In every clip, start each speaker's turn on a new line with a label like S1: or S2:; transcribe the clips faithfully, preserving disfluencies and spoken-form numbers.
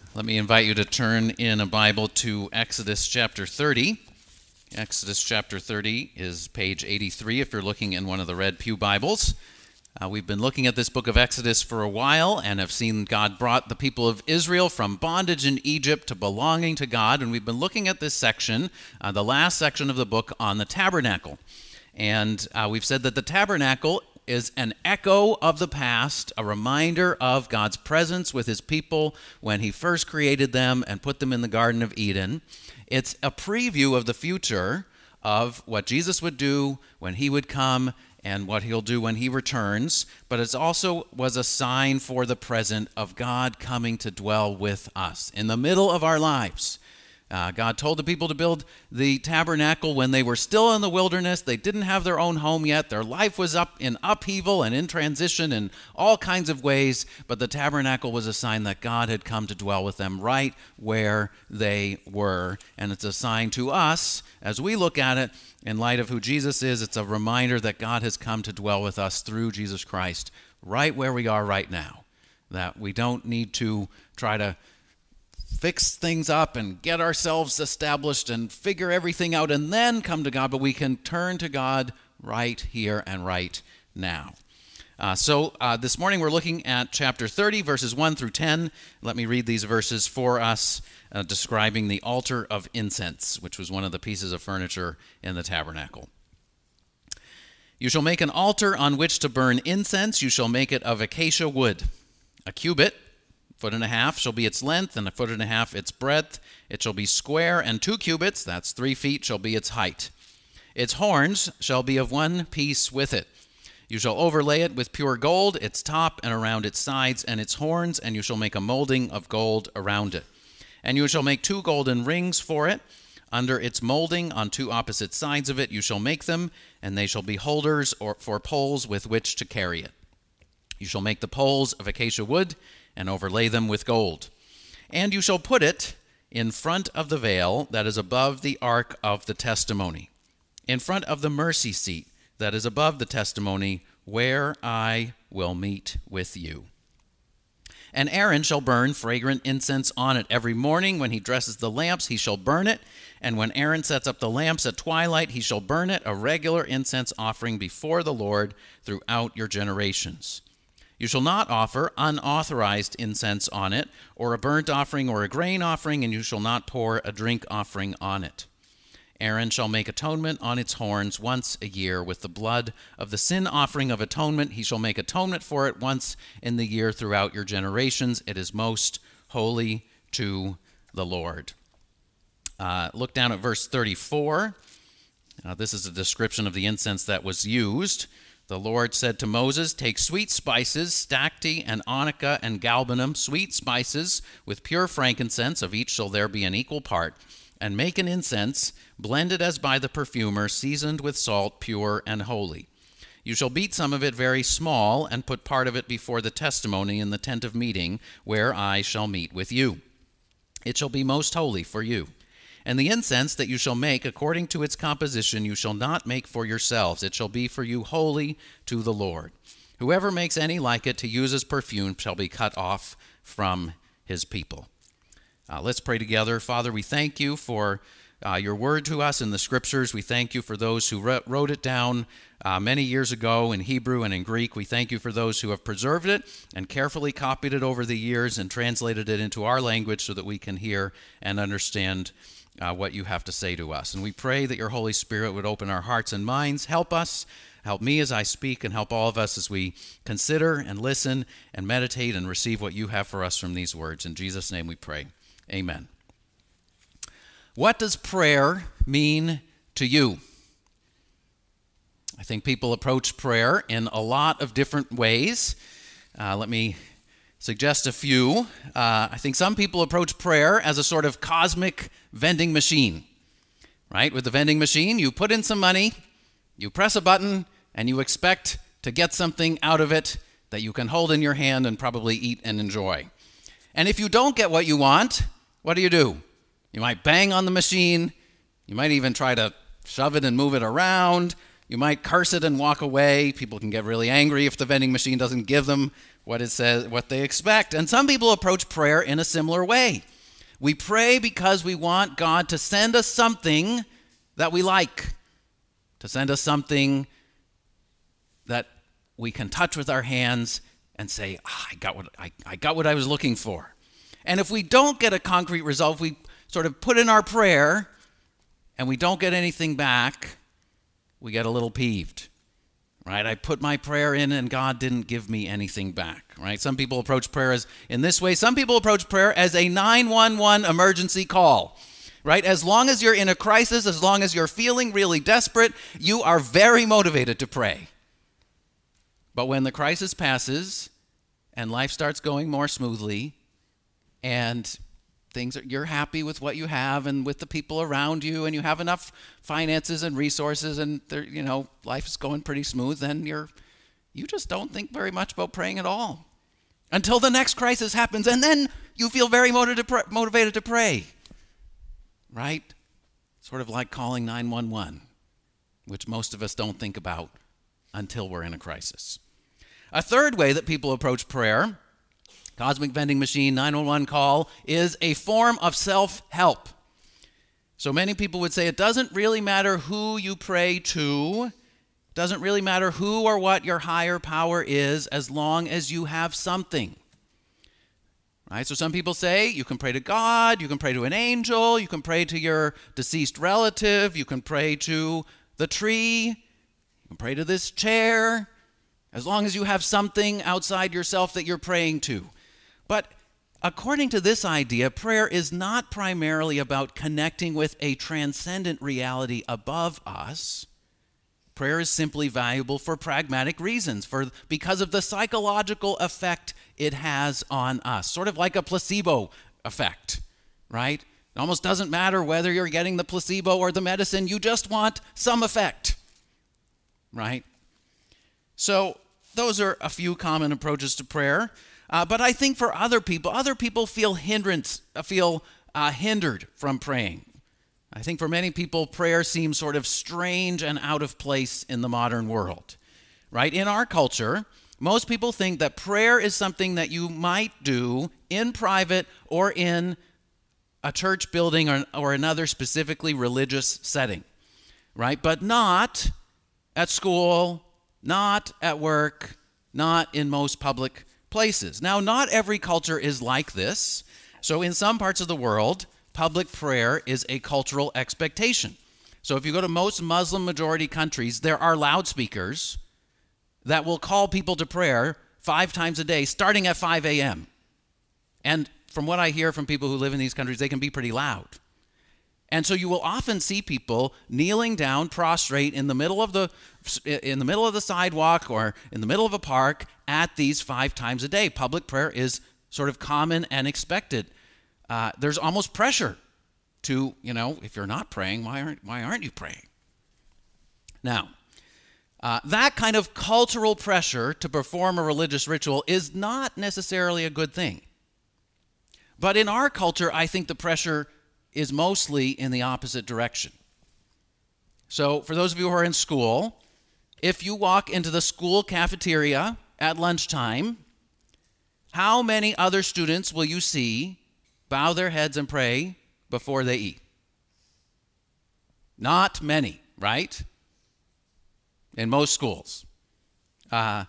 S1: Let me invite you to turn in a Bible to Exodus chapter thirty. Exodus chapter thirty is page eighty-three if you're looking in one of the red pew Bibles. Uh, we've been looking at this book of Exodus for a while and have seen God brought the people of Israel from bondage in Egypt to belonging to God. And we've been looking at this section, uh, the last section of the book, on the tabernacle. And uh, we've said that the tabernacle is an echo of the past, a reminder of God's presence with his people when he first created them and put them in the Garden of Eden. It's a preview of the future of what Jesus would do when he would come and what he'll do when he returns, but it also was a sign for the present of God coming to dwell with us in the middle of our lives. Uh, God told the people to build the tabernacle when they were still in the wilderness. They didn't have their own home yet. Their life was up in upheaval and in transition in all kinds of ways, but the tabernacle was a sign that God had come to dwell with them right where they were. And it's a sign to us, as we look at it, in light of who Jesus is, it's a reminder that God has come to dwell with us through Jesus Christ right where we are right now, that we don't need to try to fix things up and get ourselves established and figure everything out and then come to God, but we can turn to God right here and right now. Uh, so uh, this morning we're looking at chapter thirty, verses one through ten. Let me read these verses for us, uh, describing the altar of incense, which was one of the pieces of furniture in the tabernacle. You shall make an altar on which to burn incense. You shall make it of acacia wood. A cubit, foot and a half, shall be its length, and a foot and a half its breadth. It shall be square, and two cubits, that's three feet, shall be its height. Its horns shall be of one piece with it. You shall overlay it with pure gold, its top and around its sides, and its horns, and you shall make a molding of gold around it. And you shall make two golden rings for it. Under its molding, on two opposite sides of it, you shall make them, and they shall be holders or for poles with which to carry it. You shall make the poles of acacia wood, and overlay them with gold. And you shall put it in front of the veil that is above the ark of the testimony, in front of the mercy seat that is above the testimony, where I will meet with you. And Aaron shall burn fragrant incense on it every morning. When he dresses the lamps, he shall burn it. And when Aaron sets up the lamps at twilight, he shall burn it, a regular incense offering before the Lord throughout your generations. You shall not offer unauthorized incense on it, or a burnt offering or a grain offering, and you shall not pour a drink offering on it. Aaron shall make atonement on its horns once a year with the blood of the sin offering of atonement. He shall make atonement for it once in the year throughout your generations. It is most holy to the Lord. Uh, look down at verse thirty-four. Uh, this is a description of the incense that was used. The Lord said to Moses, take sweet spices, stacte and onycha and galbanum, sweet spices with pure frankincense, of each shall there be an equal part, and make an incense, blended as by the perfumer, seasoned with salt, pure and holy. You shall beat some of it very small, and put part of it before the testimony in the tent of meeting, where I shall meet with you. It shall be most holy for you. And the incense that you shall make according to its composition you shall not make for yourselves. It shall be for you holy to the Lord. Whoever makes any like it to use as perfume shall be cut off from his people. Uh, let's pray together. Father, we thank you for uh, your word to us in the scriptures. We thank you for those who wrote, wrote it down uh, many years ago in Hebrew and in Greek. We thank you for those who have preserved it and carefully copied it over the years and translated it into our language so that we can hear and understand Uh, what you have to say to us. And we pray that your Holy Spirit would open our hearts and minds. Help us, help me as I speak, and help all of us as we consider and listen and meditate and receive what you have for us from these words. In Jesus' name we pray. Amen. What does prayer mean to you? I think people approach prayer in a lot of different ways. Uh, let me suggest a few. Uh, I think some people approach prayer as a sort of cosmic vending machine, right? With the vending machine, you put in some money, you press a button, and you expect to get something out of it that you can hold in your hand and probably eat and enjoy. And if you don't get what you want, what do you do? You might bang on the machine. You might even try to shove it and move it around. You might curse it and walk away. People can get really angry if the vending machine doesn't give them what it says, what they expect. And some people approach prayer in a similar way. We pray because we want God to send us something that we like, to send us something that we can touch with our hands and say, ah, I got what I, I got what I was looking for. And if we don't get a concrete result, we sort of put in our prayer and we don't get anything back, we get a little peeved. Right? I put my prayer in and God didn't give me anything back. Right? Some people approach prayer as in this way. Some people approach prayer as a nine one one emergency call. Right? As long as you're in a crisis, as long as you're feeling really desperate, you are very motivated to pray. But when the crisis passes and life starts going more smoothly and things are, you're happy with what you have and with the people around you and you have enough finances and resources and you know life is going pretty smooth, then you're you just don't think very much about praying at all until the next crisis happens, and then you feel very motivated to pray, motivated to pray. Right? Sort of like calling nine one one, which most of us don't think about until we're in a crisis. A third way that people approach prayer, cosmic vending machine, nine one one call, is a form of self-help. So many people would say it doesn't really matter who you pray to, it doesn't really matter who or what your higher power is as long as you have something. Right? So some people say you can pray to God, you can pray to an angel, you can pray to your deceased relative, you can pray to the tree, you can pray to this chair, as long as you have something outside yourself that you're praying to. But according to this idea, prayer is not primarily about connecting with a transcendent reality above us. Prayer is simply valuable for pragmatic reasons, for because of the psychological effect it has on us, sort of like a placebo effect, right? It almost doesn't matter whether you're getting the placebo or the medicine, you just want some effect, right? So those are a few common approaches to prayer. Uh, but I think for other people, other people feel hindrance, uh, feel uh, hindered from praying. I think for many people, prayer seems sort of strange and out of place in the modern world, right? In our culture, most people think that prayer is something that you might do in private or in a church building or, or another specifically religious setting, right? But not at school, not at work, not in most public places. Now, not every culture is like this. So in some parts of the world, public prayer is a cultural expectation. So if you go to most Muslim majority countries, there are loudspeakers that will call people to prayer five times a day, starting at five a.m. And from what I hear from people who live in these countries, they can be pretty loud. And so you will often see people kneeling down, prostrate in the middle of the in the middle of the sidewalk or in the middle of a park at these five times a day. Public prayer is sort of common and expected. Uh, there's almost pressure to, you know, if you're not praying, why aren't why aren't you praying? Now, uh, that kind of cultural pressure to perform a religious ritual is not necessarily a good thing. But in our culture, I think the pressure is mostly in the opposite direction. So for those of you who are in school, if you walk into the school cafeteria at lunchtime, how many other students will you see bow their heads and pray before they eat? Not many, right? In most schools. Uh,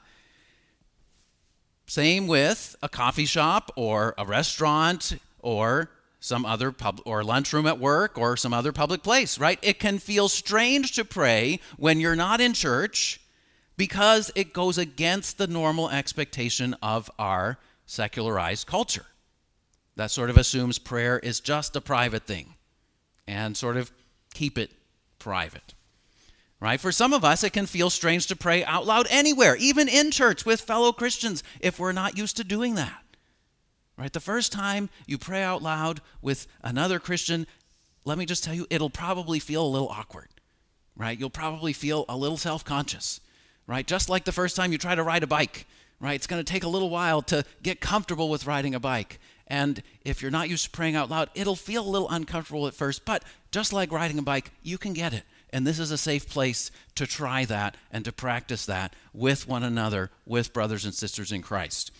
S1: same with a coffee shop or a restaurant or some other pub or lunchroom at work or some other public place, right? It can feel strange to pray when you're not in church because it goes against the normal expectation of our secularized culture. That sort of assumes prayer is just a private thing and sort of keep it private, right? For some of us, it can feel strange to pray out loud anywhere, even in church with fellow Christians, if we're not used to doing that. Right? The first time you pray out loud with another Christian, let me just tell you, it'll probably feel a little awkward, right? You'll probably feel a little self-conscious, right? Just like the first time you try to ride a bike, right? It's going to take a little while to get comfortable with riding a bike. And if you're not used to praying out loud, it'll feel a little uncomfortable at first, but just like riding a bike, you can get it. And this is a safe place to try that and to practice that with one another, with brothers and sisters in Christ.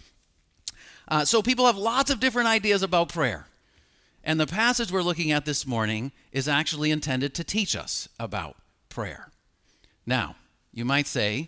S1: Uh, so people have lots of different ideas about prayer. And the passage we're looking at this morning is actually intended to teach us about prayer. Now, you might say,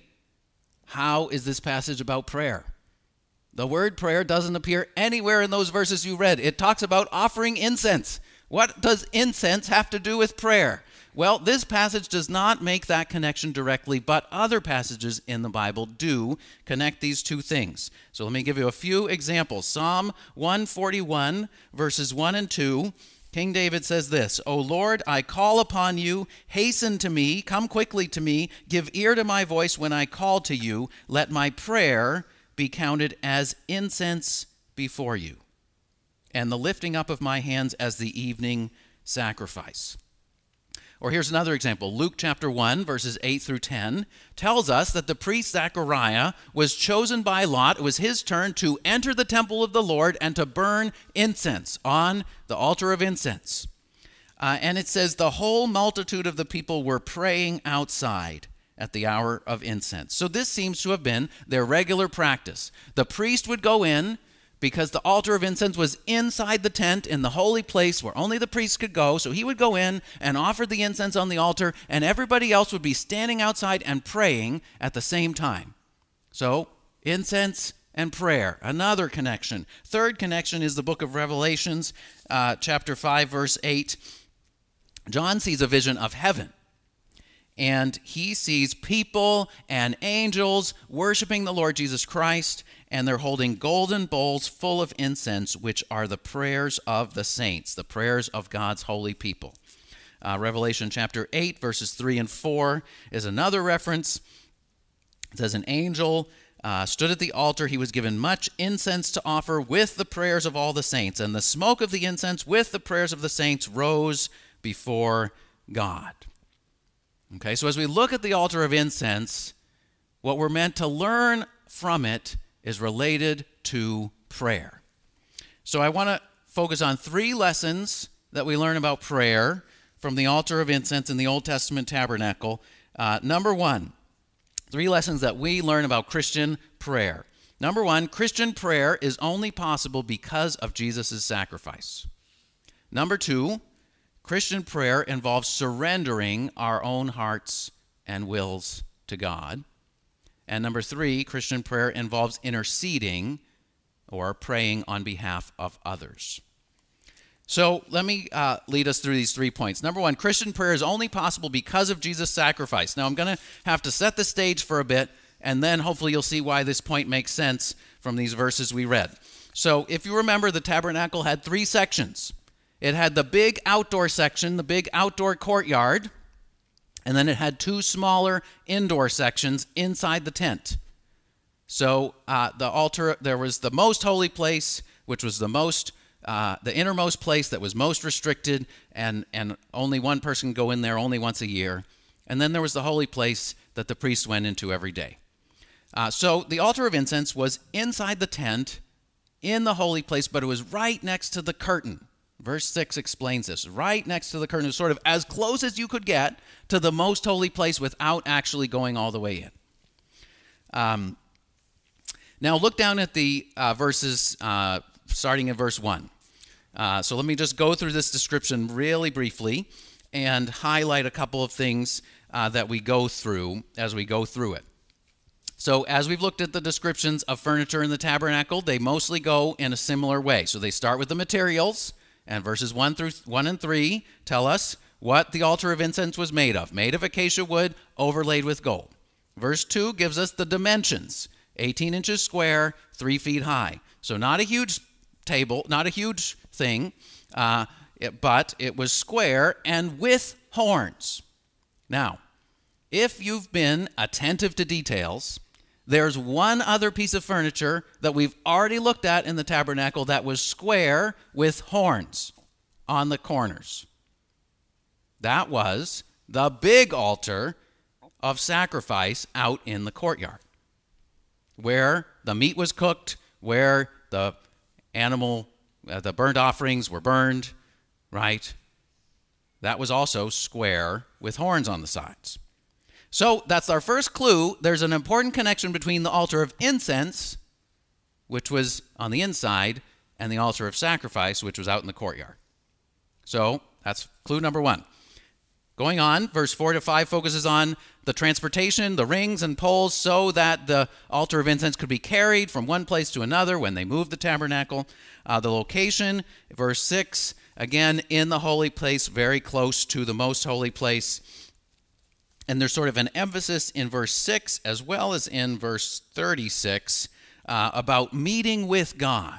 S1: how is this passage about prayer? The word prayer doesn't appear anywhere in those verses you read. It talks about offering incense. What does incense have to do with prayer? Well, this passage does not make that connection directly, but other passages in the Bible do connect these two things. So let me give you a few examples. Psalm one forty-one, verses one and two, King David says this, "O Lord, I call upon you, hasten to me, come quickly to me, give ear to my voice when I call to you, let my prayer be counted as incense before you, and the lifting up of my hands as the evening sacrifice." Or here's another example. Luke chapter one, verses eight through ten, tells us that the priest Zechariah was chosen by Lot. It was his turn to enter the temple of the Lord and to burn incense on the altar of incense. Uh, and it says, the whole multitude of the people were praying outside at the hour of incense. So this seems to have been their regular practice. The priest would go in, because the altar of incense was inside the tent in the holy place where only the priest could go. So he would go in and offer the incense on the altar, and everybody else would be standing outside and praying at the same time. So incense and prayer, another connection. Third connection is the book of Revelations, uh, chapter five, verse eight. John sees a vision of heaven. And he sees people and angels worshiping the Lord Jesus Christ, and they're holding golden bowls full of incense, which are the prayers of the saints, the prayers of God's holy people. Uh, Revelation chapter eight, verses three and four is another reference. It says, an angel uh, stood at the altar. He was given much incense to offer with the prayers of all the saints, and the smoke of the incense with the prayers of the saints rose before God. Okay, so as we look at the altar of incense, what we're meant to learn from it is related to prayer. So I want to focus on three lessons that we learn about prayer from the altar of incense in the Old Testament tabernacle. Uh, number one, three lessons that we learn about Christian prayer. Number one, Christian prayer is only possible because of Jesus' sacrifice. Number two, Christian prayer involves surrendering our own hearts and wills to God. And number three, Christian prayer involves interceding or praying on behalf of others. So let me uh, lead us through these three points. Number one, Christian prayer is only possible because of Jesus' sacrifice. Now I'm going to have to set the stage for a bit, and then hopefully you'll see why this point makes sense from these verses we read. So if you remember, the tabernacle had three sections. It had the big outdoor section, the big outdoor courtyard, and then it had two smaller indoor sections inside the tent. So uh, the altar, there was the most holy place, which was the most, uh, the innermost place that was most restricted, and, and only one person could go in there only once a year. And then there was the holy place that the priest went into every day. Uh, so the altar of incense was inside the tent, in the holy place, but it was right next to the curtain. Verse six explains this. Right next to the curtain, sort of as close as you could get to the most holy place without actually going all the way in. Um, now look down at the uh, verses, uh, starting at verse one. Uh, so let me just go through this description really briefly and highlight a couple of things uh, that we go through as we go through it. So as we've looked at the descriptions of furniture in the tabernacle, they mostly go in a similar way. So they start with the materials. And verses one through one and three tell us what the altar of incense was made of. Made of acacia wood, overlaid with gold. Verse two gives us the dimensions. eighteen inches square, three feet high. So not a huge table, not a huge thing, uh, it, but it was square and with horns. Now, if you've been attentive to details, there's one other piece of furniture that we've already looked at in the tabernacle that was square with horns on the corners. That was the big altar of sacrifice out in the courtyard, where the meat was cooked, where the animal, uh, the burnt offerings were burned, right? that was also square with horns on the sides. So that's our first clue. There's an important connection between the altar of incense, which was on the inside, and the altar of sacrifice, which was out in the courtyard. So that's clue number one. Going on, verse four to five focuses on the transportation, the rings and poles, so that the altar of incense could be carried from one place to another when they moved the tabernacle. Uh, the location, verse six, again, in the holy place, very close to the most holy place. And there's sort of an emphasis in verse six as well as in verse thirty-six uh, about meeting with God.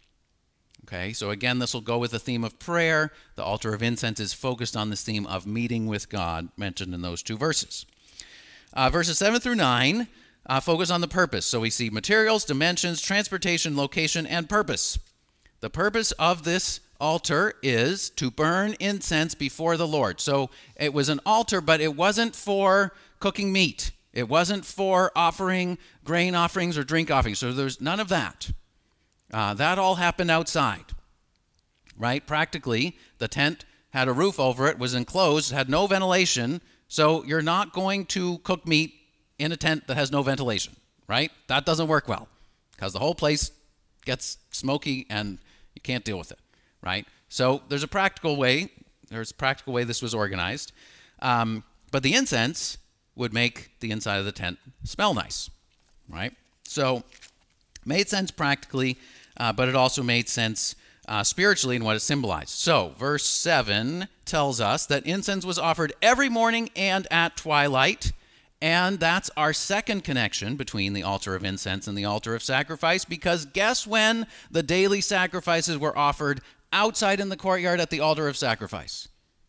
S1: Okay, so again, this will go with the theme of prayer. The altar of incense is focused on this theme of meeting with God mentioned in those two verses. Uh, verses seven through nine uh, focus on the purpose. So we see materials, dimensions, transportation, location, and purpose. The purpose of this altar is to burn incense before the Lord. So it was an altar, but it wasn't for cooking meat. It wasn't for offering grain offerings or drink offerings. So there's none of that. Uh, that all happened outside, right? Practically, the tent had a roof over it, was enclosed, had no ventilation, so you're not going to cook meat in a tent that has no ventilation, right? That doesn't work well because the whole place gets smoky and you can't deal with it, right? So there's a practical way, there's a practical way this was organized, um, but the incense would make the inside of the tent smell nice, right? So made sense practically, uh, but it also made sense uh, spiritually in what it symbolized. So verse seven tells us that incense was offered every morning and at twilight, and that's our second connection between the altar of incense and the altar of sacrifice, because guess when the daily sacrifices were offered outside in the courtyard at the altar of sacrifice?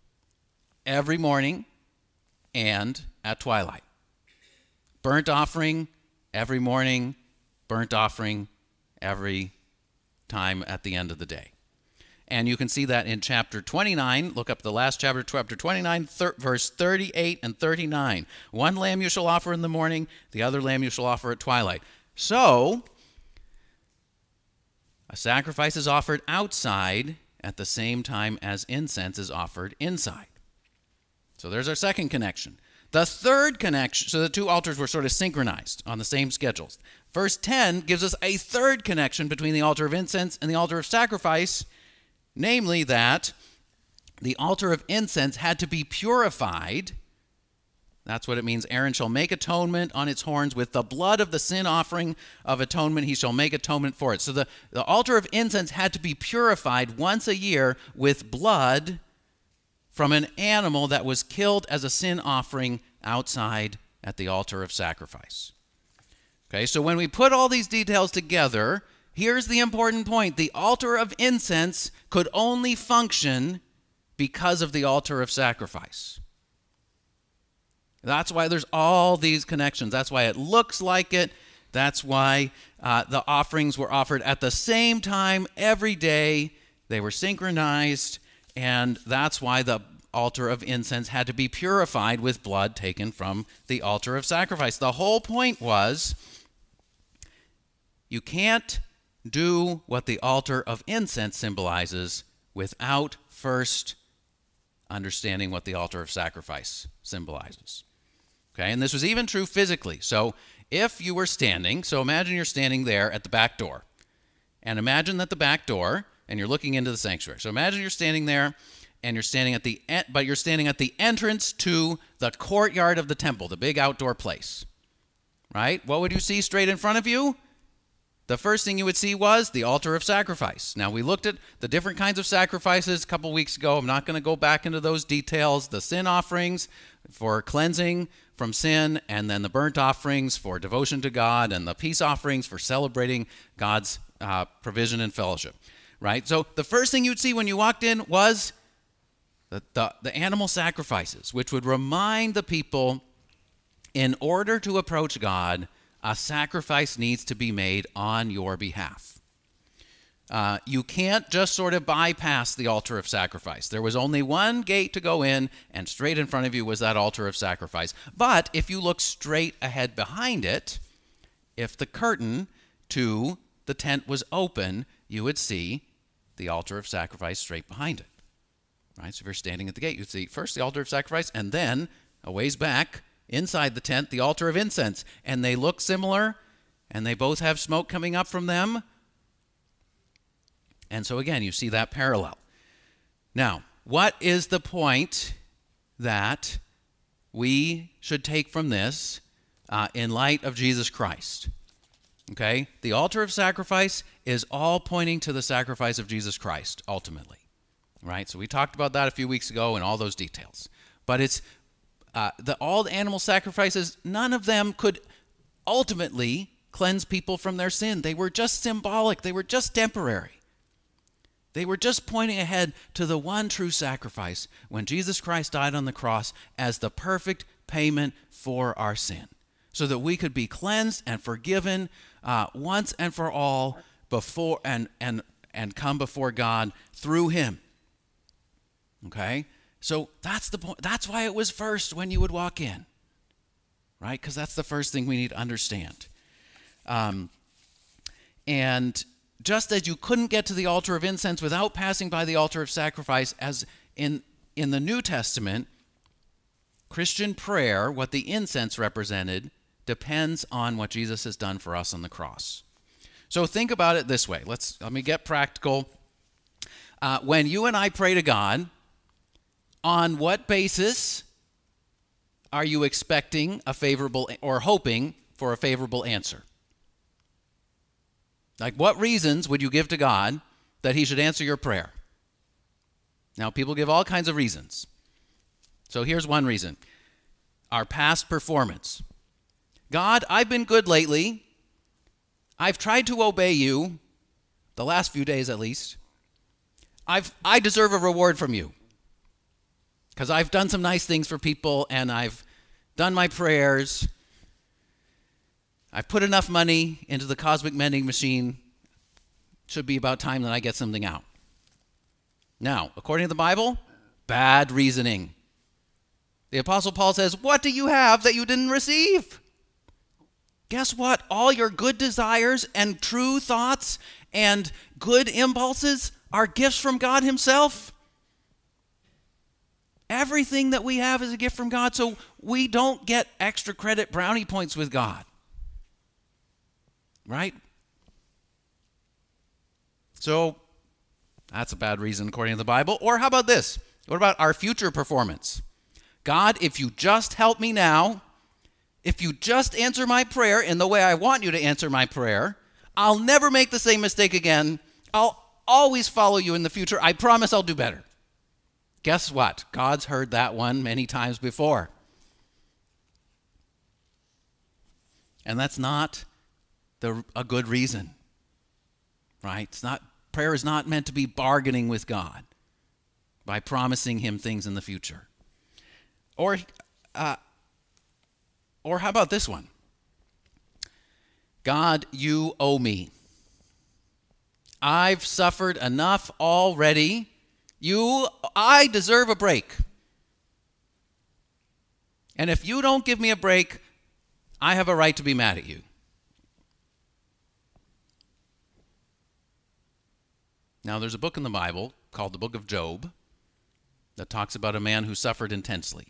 S1: Every morning and at twilight. Burnt offering every morning, burnt offering every time at the end of the day. And you can see that in chapter twenty-nine. Look up the last chapter, chapter twenty-nine, thir- verse thirty-eight and thirty-nine. One lamb you shall offer in the morning, the other lamb you shall offer at twilight. So, a sacrifice is offered outside at the same time as incense is offered inside. So there's our second connection. The third connection, so the two altars were sort of synchronized on the same schedules. Verse ten gives us a third connection between the altar of incense and the altar of sacrifice, namely that the altar of incense had to be purified. That's what it means. Aaron shall make atonement on its horns with the blood of the sin offering of atonement. He shall make atonement for it. So the, the altar of incense had to be purified once a year with blood from an animal that was killed as a sin offering outside at the altar of sacrifice. Okay, so when we put all these details together, here's the important point. The altar of incense could only function because of the altar of sacrifice. That's why there's all these connections. That's why it looks like it. That's why uh, the offerings were offered at the same time every day. They were synchronized. And that's why the altar of incense had to be purified with blood taken from the altar of sacrifice. The whole point was you can't do what the altar of incense symbolizes without first understanding what the altar of sacrifice symbolizes. Okay, and this was even true physically. So if you were standing, so imagine you're standing there at the back door, and imagine that the back door, and you're looking into the sanctuary. So imagine you're standing there, and you're standing at the, but you're standing at the entrance to the courtyard of the temple, the big outdoor place, right? What would you see straight in front of you? The first thing you would see was the altar of sacrifice. Now, we looked at the different kinds of sacrifices a couple weeks ago. I'm not going to go back into those details. The sin offerings for cleansing from sin, and then the burnt offerings for devotion to God, and the peace offerings for celebrating God's uh, provision and fellowship, right? So the first thing you'd see when you walked in was the, the, the animal sacrifices, which would remind the people, in order to approach God, a sacrifice needs to be made on your behalf. Uh, you can't just sort of bypass the altar of sacrifice. There was only one gate to go in, and straight in front of you was that altar of sacrifice. But if you look straight ahead behind it, if the curtain to the tent was open, you would see the altar of sacrifice straight behind it. Right? So if you're standing at the gate, you see first the altar of sacrifice, and then a ways back, inside the tent, the altar of incense. And they look similar, and they both have smoke coming up from them. And so again, you see that parallel. Now, what is the point that we should take from this uh, in light of Jesus Christ? Okay? The altar of sacrifice is all pointing to the sacrifice of Jesus Christ, ultimately. Right? So we talked about that a few weeks ago and all those details. But it's uh, the all the animal sacrifices, none of them could ultimately cleanse people from their sin. They were just symbolic. They were just temporary. They were just pointing ahead to the one true sacrifice when Jesus Christ died on the cross as the perfect payment for our sin, so that we could be cleansed and forgiven uh, once and for all before and and and come before God through him. Okay? So that's the point. That's why it was first when you would walk in. Right? Because that's the first thing we need to understand. Um, and just as you couldn't get to the altar of incense without passing by the altar of sacrifice, as in, in the New Testament, Christian prayer, what the incense represented, depends on what Jesus has done for us on the cross. So think about it this way. Let's let me get practical. Uh, when you and I pray to God, on what basis are you expecting a favorable or hoping for a favorable answer? Like, what reasons would you give to God that he should answer your prayer? Now, people give all kinds of reasons. So here's one reason. Our past performance. God, I've been good lately. I've tried to obey you, the last few days at least. I've I deserve a reward from you, because I've done some nice things for people, and I've done my prayers. I've put enough money into the cosmic mending machine. Should be about time that I get something out. Now, according to the Bible, bad reasoning. The Apostle Paul says, what do you have that you didn't receive? Guess what? All your good desires and true thoughts and good impulses are gifts from God himself. Everything that we have is a gift from God, so we don't get extra credit brownie points with God. Right? So, that's a bad reason according to the Bible. Or how about this? What about our future performance? God, if you just help me now, if you just answer my prayer in the way I want you to answer my prayer, I'll never make the same mistake again. I'll always follow you in the future. I promise I'll do better. Guess what? God's heard that one many times before. And that's not the, a good reason, right? It's not, prayer is not meant to be bargaining with God by promising him things in the future. Or, uh, or how about this one? God, you owe me. I've suffered enough already. You, I deserve a break. And if you don't give me a break, I have a right to be mad at you. Now, there's a book in the Bible called the Book of Job that talks about a man who suffered intensely.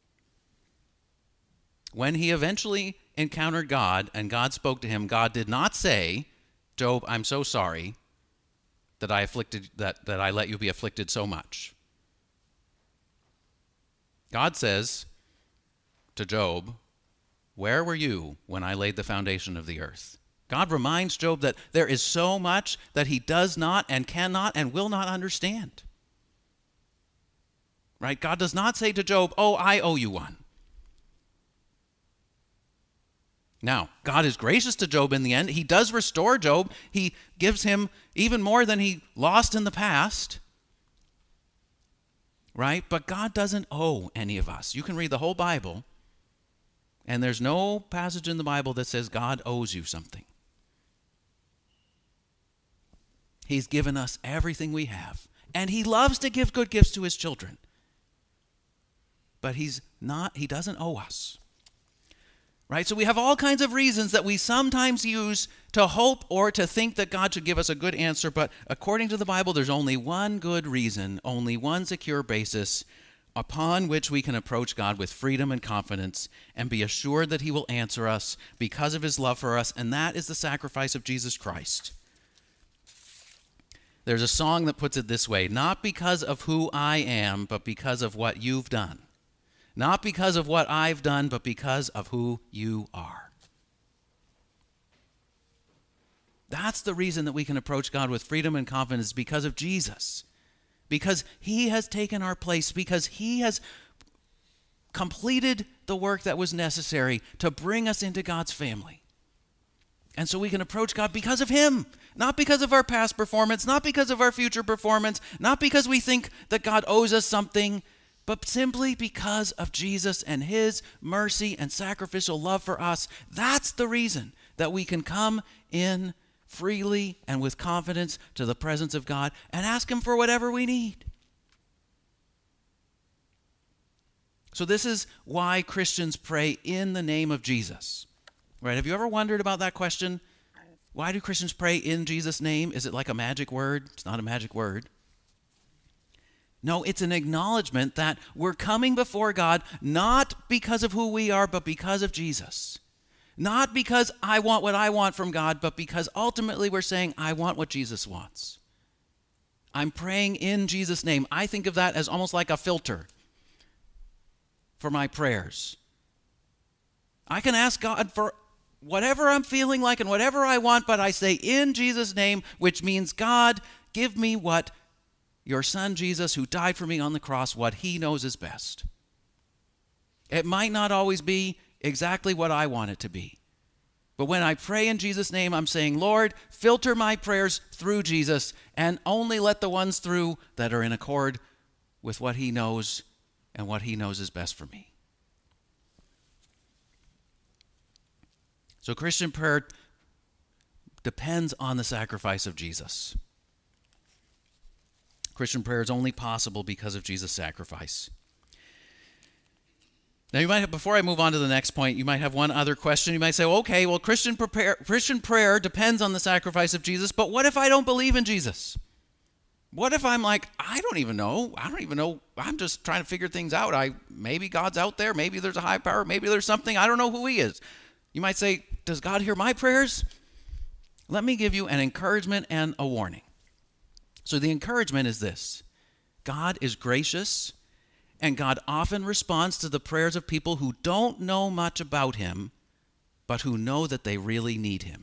S1: When he eventually encountered God and God spoke to him, God did not say, Job, I'm so sorry that I afflicted that, that I let you be afflicted so much. God says to Job, where were you when I laid the foundation of the earth? God reminds Job that there is so much that he does not and cannot and will not understand. Right? God does not say to Job, oh, I owe you one. Now, God is gracious to Job in the end. He does restore Job. He gives him even more than he lost in the past. Right? But God doesn't owe any of us. You can read the whole Bible, and there's no passage in the Bible that says God owes you something. He's given us everything we have, and he loves to give good gifts to his children. But he's not, he doesn't owe us. Right? So we have all kinds of reasons that we sometimes use to hope or to think that God should give us a good answer, but according to the Bible, there's only one good reason, only one secure basis upon which we can approach God with freedom and confidence and be assured that he will answer us because of his love for us, and that is the sacrifice of Jesus Christ. There's a song that puts it this way: not because of who I am, but because of what you've done. Not because of what I've done, but because of who you are. That's the reason that we can approach God with freedom and confidence, because of Jesus. Because he has taken our place, because he has completed the work that was necessary to bring us into God's family. And so we can approach God because of him, not because of our past performance, not because of our future performance, not because we think that God owes us something, but simply because of Jesus and his mercy and sacrificial love for us. That's the reason that we can come in freely and with confidence to the presence of God and ask him for whatever we need. So this is why Christians pray in the name of Jesus. Right? Have you ever wondered about that question? Why do Christians pray in Jesus' name? Is it like a magic word? It's not a magic word. No, it's an acknowledgement that we're coming before God not because of who we are, but because of Jesus. Not because I want what I want from God, but because ultimately we're saying, I want what Jesus wants. I'm praying in Jesus' name. I think of that as almost like a filter for my prayers. I can ask God for whatever I'm feeling like and whatever I want, but I say in Jesus' name, which means, God, give me what your son Jesus, who died for me on the cross, what he knows is best. It might not always be exactly what I want it to be. But when I pray in Jesus' name, I'm saying, Lord, filter my prayers through Jesus and only let the ones through that are in accord with what he knows and what he knows is best for me. So Christian prayer depends on the sacrifice of Jesus. Christian prayer is only possible because of Jesus' sacrifice. Now, you might have, before I move on to the next point, you might have one other question. You might say, well, okay, well, Christian, prepare, Christian prayer depends on the sacrifice of Jesus, but what if I don't believe in Jesus? What if I'm like, I don't even know. I don't even know. I'm just trying to figure things out. I Maybe God's out there. Maybe there's a high power. Maybe there's something. I don't know who he is. You might say, does God hear my prayers? Let me give you an encouragement and a warning. So the encouragement is this: God is gracious, and God often responds to the prayers of people who don't know much about him, but who know that they really need him.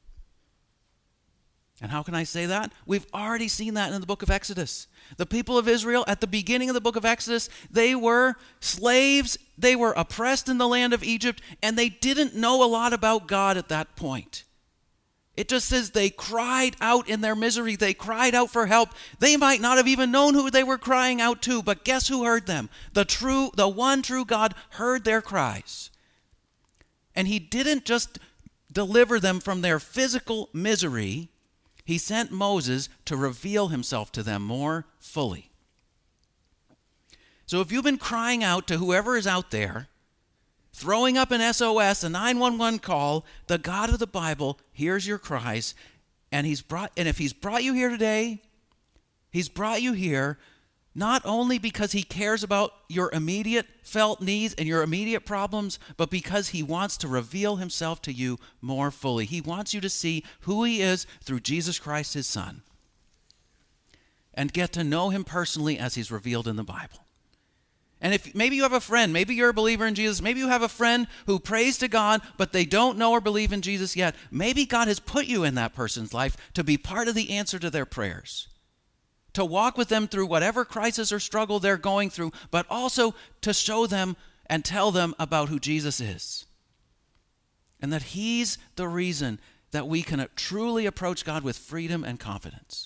S1: And how can I say that? We've already seen that in the book of Exodus. The people of Israel, at the beginning of the book of Exodus, they were slaves, they were oppressed in the land of Egypt, and they didn't know a lot about God at that point. It just says they cried out in their misery. They cried out for help. They might not have even known who they were crying out to, but guess who heard them? The true, the one true God heard their cries. And he didn't just deliver them from their physical misery. He sent Moses to reveal himself to them more fully. So if you've been crying out to whoever is out there, throwing up an S O S, a nine one one call, the God of the Bible hears your cries, and he's brought and if he's brought you here today, he's brought you here not only because he cares about your immediate felt needs and your immediate problems, but because he wants to reveal himself to you more fully. He wants you to see who he is through Jesus Christ, his son, and get to know him personally as he's revealed in the Bible. And if maybe you have a friend, maybe you're a believer in Jesus, maybe you have a friend who prays to God, but they don't know or believe in Jesus yet, maybe God has put you in that person's life to be part of the answer to their prayers, to walk with them through whatever crisis or struggle they're going through, but also to show them and tell them about who Jesus is. And that he's the reason that we can truly approach God with freedom and confidence.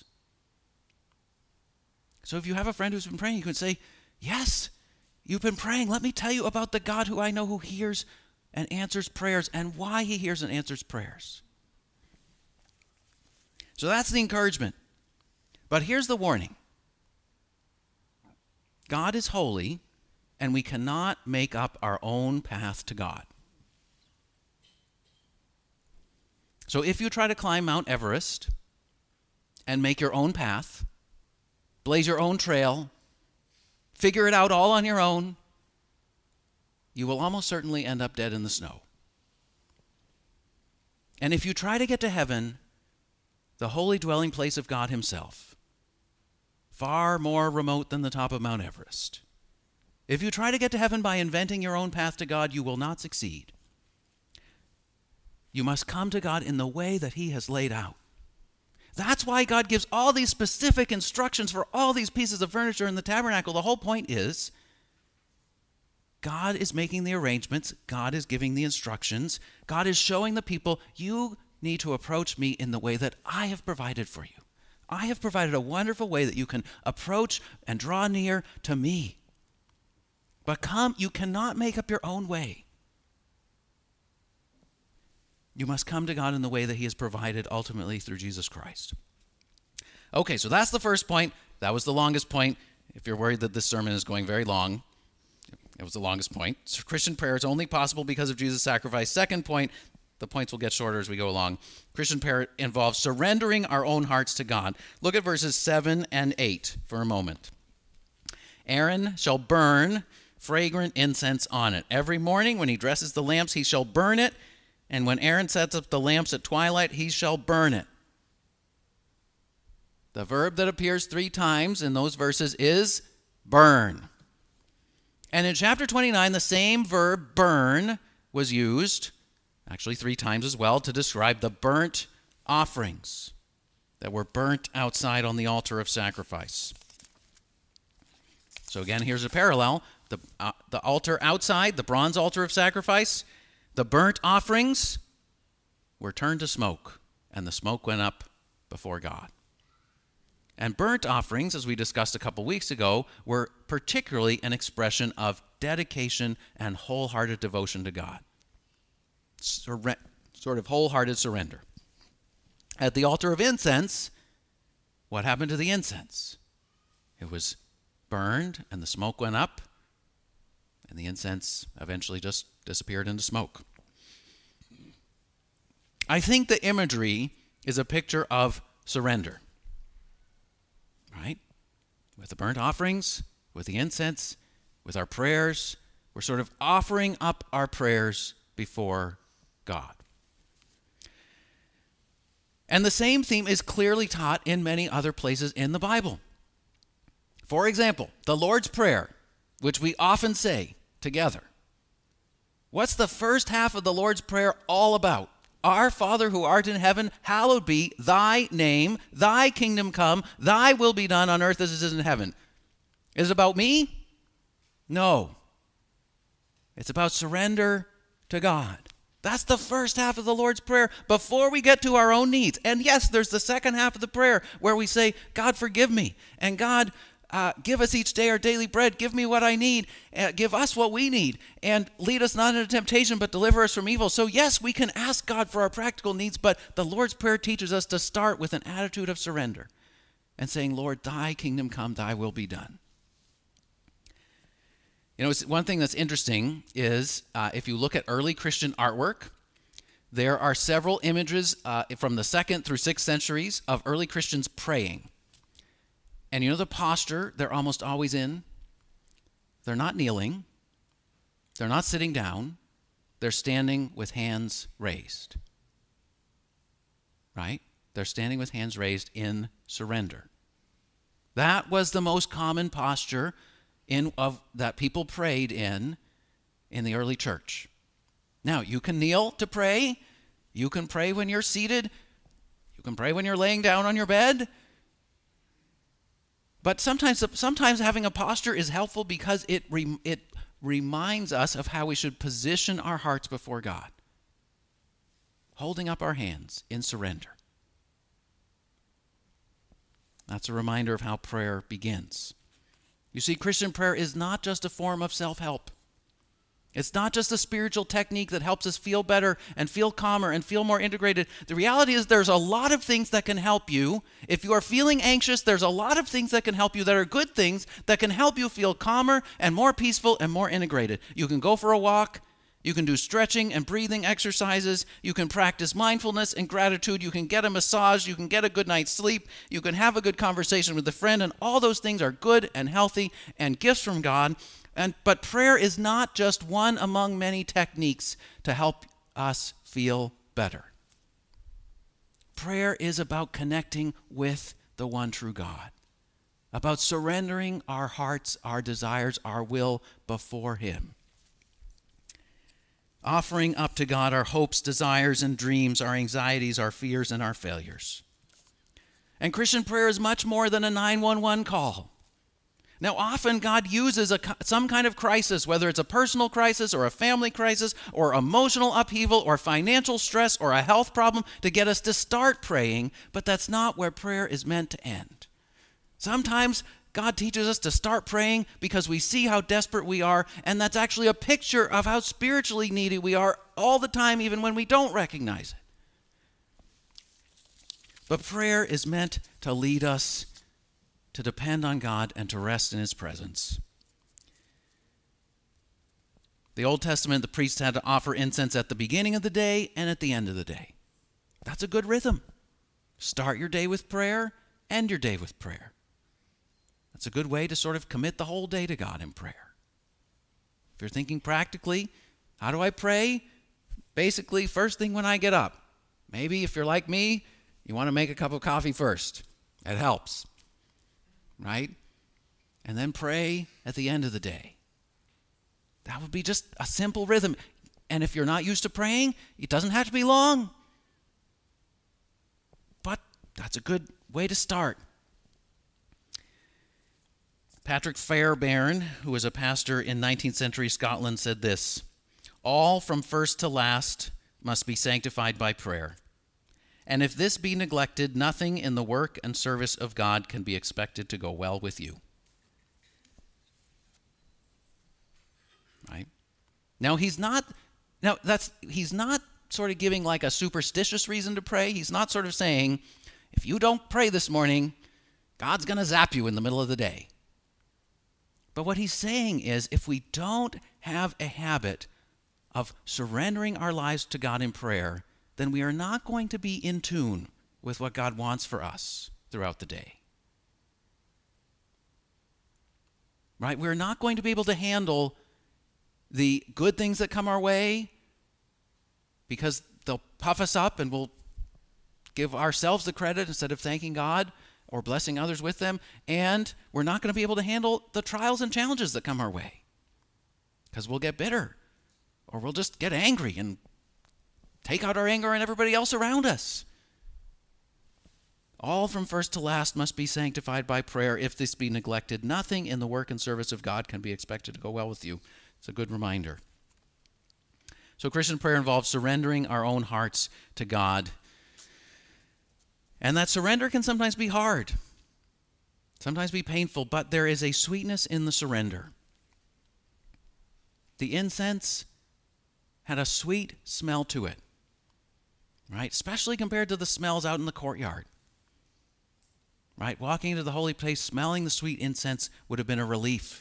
S1: So if you have a friend who's been praying, you can say, yes, you've been praying. Let me tell you about the God who I know who hears and answers prayers and why he hears and answers prayers. So that's the encouragement. But here's the warning. God is holy, and we cannot make up our own path to God. So if you try to climb Mount Everest and make your own path, blaze your own trail, figure it out all on your own, you will almost certainly end up dead in the snow. And if you try to get to heaven, the holy dwelling place of God himself, far more remote than the top of Mount Everest, if you try to get to heaven by inventing your own path to God, you will not succeed. You must come to God in the way that he has laid out. That's why God gives all these specific instructions for all these pieces of furniture in the tabernacle. The whole point is, God is making the arrangements. God is giving the instructions. God is showing the people, you need to approach me in the way that I have provided for you. I have provided a wonderful way that you can approach and draw near to me. But come, you cannot make up your own way. You must come to God in the way that he has provided ultimately through Jesus Christ. Okay, so that's the first point. That was the longest point. If you're worried that this sermon is going very long, it was the longest point. So Christian prayer is only possible because of Jesus' sacrifice. Second point, the points will get shorter as we go along. Christian prayer involves surrendering our own hearts to God. Look at verses seven and eight for a moment. Aaron shall burn fragrant incense on it. Every morning when he dresses the lamps, he shall burn it. And when Aaron sets up the lamps at twilight, he shall burn it. The verb that appears three times in those verses is burn. And in chapter twenty-nine, the same verb, burn, was used, actually three times as well, to describe the burnt offerings that were burnt outside on the altar of sacrifice. So again, here's a parallel. The, uh, the altar outside, the bronze altar of sacrifice, the burnt offerings were turned to smoke, and the smoke went up before God. And burnt offerings, as we discussed a couple weeks ago, were particularly an expression of dedication and wholehearted devotion to God. Sur- sort of wholehearted surrender. At the altar of incense, what happened to the incense? It was burned, and the smoke went up, and the incense eventually just disappeared into smoke. I think the imagery is a picture of surrender. Right? With the burnt offerings, with the incense, with our prayers, we're sort of offering up our prayers before God. And the same theme is clearly taught in many other places in the Bible. For example, the Lord's Prayer, which we often say together. What's the first half of the Lord's Prayer all about? Our Father who art in heaven, hallowed be thy name, thy kingdom come, thy will be done on earth as it is in heaven. Is it about me? No. It's about surrender to God. That's the first half of the Lord's Prayer before we get to our own needs. And yes, there's the second half of the prayer where we say, God, forgive me. And God, uh, give us each day our daily bread. Give me what I need. Uh, give us what we need. And lead us not into temptation, but deliver us from evil. So yes, we can ask God for our practical needs, but the Lord's Prayer teaches us to start with an attitude of surrender and saying, Lord, thy kingdom come, thy will be done. You know, it's, one thing that's interesting is uh, if you look at early Christian artwork, there are several images uh, from the second through sixth centuries of early Christians praying. And you know the posture they're almost always in? They're not kneeling. They're not sitting down. They're standing with hands raised. Right? They're standing with hands raised in surrender. That was the most common posture in of that people prayed in in the early church. Now, you can kneel to pray. You can pray when you're seated. You can pray when you're laying down on your bed. But sometimes, sometimes having a posture is helpful because it re, it reminds us of how we should position our hearts before God, holding up our hands in surrender. That's a reminder of how prayer begins. You see, Christian prayer is not just a form of self-help. It's not just a spiritual technique that helps us feel better and feel calmer and feel more integrated. The reality is there's a lot of things that can help you. If you are feeling anxious, there's a lot of things that can help you that are good things that can help you feel calmer and more peaceful and more integrated. You can go for a walk. You can do stretching and breathing exercises. You can practice mindfulness and gratitude. You can get a massage. You can get a good night's sleep. You can have a good conversation with a friend, and all those things are good and healthy and gifts from God. And but prayer is not just one among many techniques to help us feel better. Prayer is about connecting with the one true God, about surrendering our hearts, our desires, our will before Him, offering up to God our hopes, desires, and dreams, our anxieties, our fears, and our failures. And Christian prayer is much more than a nine one one call. Now, often God uses a, some kind of crisis, whether it's a personal crisis or a family crisis or emotional upheaval or financial stress or a health problem, to get us to start praying, but that's not where prayer is meant to end. Sometimes God teaches us to start praying because we see how desperate we are, and that's actually a picture of how spiritually needy we are all the time, even when we don't recognize it. But prayer is meant to lead us to depend on God and to rest in His presence. The Old Testament, the priests had to offer incense at the beginning of the day and at the end of the day. That's a good rhythm. Start your day with prayer, end your day with prayer. That's a good way to sort of commit the whole day to God in prayer. If you're thinking practically, how do I pray? Basically, first thing when I get up. Maybe if you're like me, you want to make a cup of coffee first. It helps, right? And then pray at the end of the day. That would be just a simple rhythm. And if you're not used to praying, it doesn't have to be long. But that's a good way to start. Patrick Fairbairn, who was a pastor in nineteenth century Scotland, said this: "All from first to last must be sanctified by prayer. And if this be neglected, nothing in the work and service of God can be expected to go well with you." Right? Now he's not now that's he's not sort of giving like a superstitious reason to pray. He's not sort of saying, if you don't pray this morning, God's going to zap you in the middle of the day. But what he's saying is, if we don't have a habit of surrendering our lives to God in prayer, then we are not going to be in tune with what God wants for us throughout the day. Right? We're not going to be able to handle the good things that come our way because they'll puff us up and we'll give ourselves the credit instead of thanking God or blessing others with them. And we're not going to be able to handle the trials and challenges that come our way because we'll get bitter or we'll just get angry and take out our anger on everybody else around us. All from first to last must be sanctified by prayer. If this be neglected, nothing in the work and service of God can be expected to go well with you. It's a good reminder. So Christian prayer involves surrendering our own hearts to God. And that surrender can sometimes be hard, sometimes be painful, but there is a sweetness in the surrender. The incense had a sweet smell to it, right? Especially compared to the smells out in the courtyard. Right? Walking into the holy place, smelling the sweet incense would have been a relief.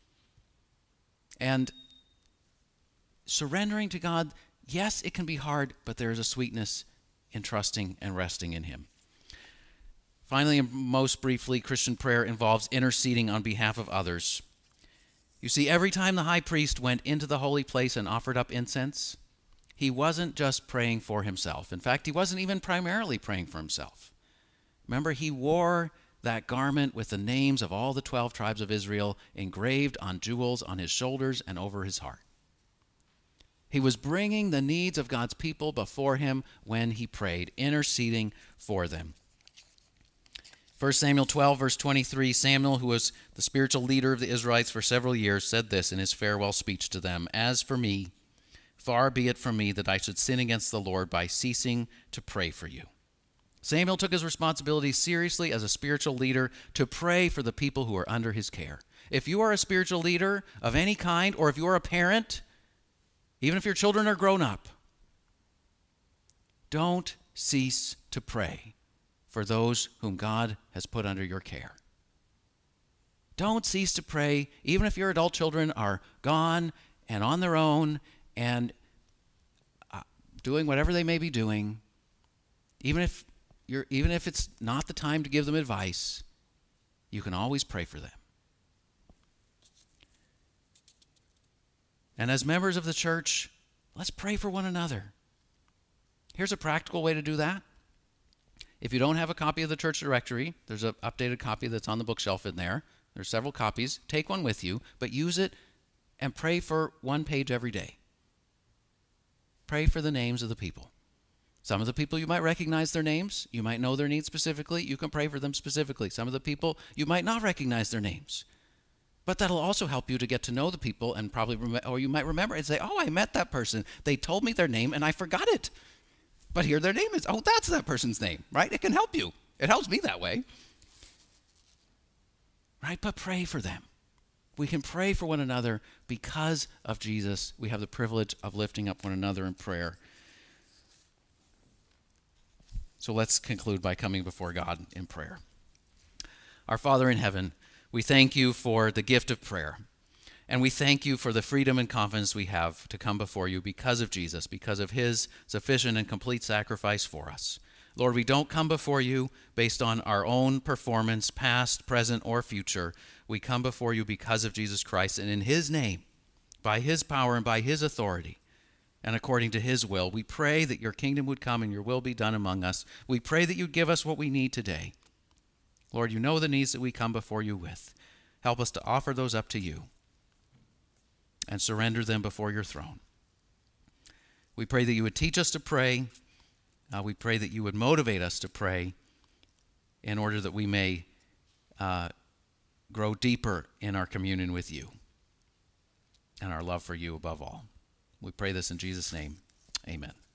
S1: And surrendering to God, yes, it can be hard, but there is a sweetness in trusting and resting in Him. Finally, and most briefly, Christian prayer involves interceding on behalf of others. You see, every time the high priest went into the holy place and offered up incense, he wasn't just praying for himself. In fact, he wasn't even primarily praying for himself. Remember, he wore that garment with the names of all the twelve tribes of Israel engraved on jewels on his shoulders and over his heart. He was bringing the needs of God's people before him when he prayed, interceding for them. First Samuel twelve, verse twenty-three, Samuel, who was the spiritual leader of the Israelites for several years, said this in his farewell speech to them: "As for me, far be it from me that I should sin against the Lord by ceasing to pray for you." Samuel took his responsibility seriously as a spiritual leader to pray for the people who are under his care. If you are a spiritual leader of any kind, or if you are a parent, even if your children are grown up, don't cease to pray for those whom God has put under your care. Don't cease to pray, even if your adult children are gone and on their own and uh, doing whatever they may be doing, even if you're, even if it's not the time to give them advice, you can always pray for them. And as members of the church, let's pray for one another. Here's a practical way to do that. If you don't have a copy of the church directory, there's an updated copy that's on the bookshelf in there. There's several copies. Take one with you, but use it and pray for one page every day. Pray for the names of the people. Some of the people you might recognize their names. You might know their needs specifically. You can pray for them specifically. Some of the people you might not recognize their names. But that'll also help you to get to know the people and probably, rem- or you might remember and say, oh, I met that person. They told me their name and I forgot it. But here their name is. Oh, that's that person's name, right? It can help you. It helps me that way. Right? But pray for them. We can pray for one another because of Jesus. We have the privilege of lifting up one another in prayer. So let's conclude by coming before God in prayer. Our Father in heaven, we thank you for the gift of prayer. And we thank you for the freedom and confidence we have to come before you because of Jesus, because of his sufficient and complete sacrifice for us. Lord, we don't come before you based on our own performance, past, present, or future. We come before you because of Jesus Christ, and in his name, by his power and by his authority, and according to his will, we pray that your kingdom would come and your will be done among us. We pray that you give us what we need today. Lord, you know the needs that we come before you with. Help us to offer those up to you and surrender them before your throne. We pray that you would teach us to pray. Uh, we pray that you would motivate us to pray in order that we may uh, grow deeper in our communion with you and our love for you above all. We pray this in Jesus' name. Amen.